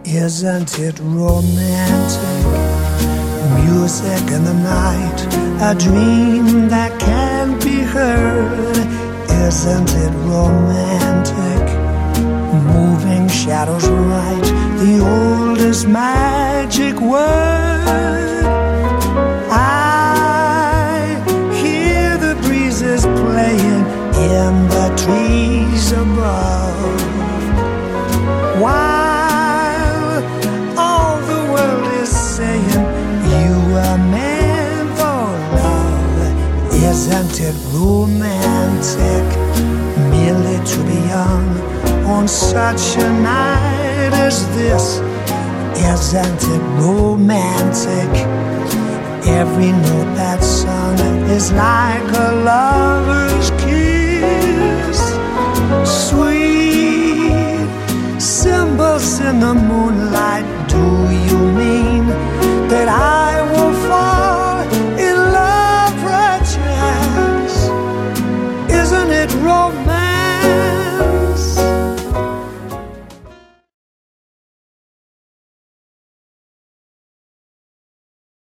Isn't it romantic? Music in the night, a dream that can't be heard. Isn't it romantic? Moving shadows right, the oldest magic word. I hear the breezes playing in the trees above, while all the world is saying you are meant for love. Isn't it romantic merely to be young on such a night as this? Isn't it romantic? Every note that's sung is like a lover's kiss. Sweet cymbals in the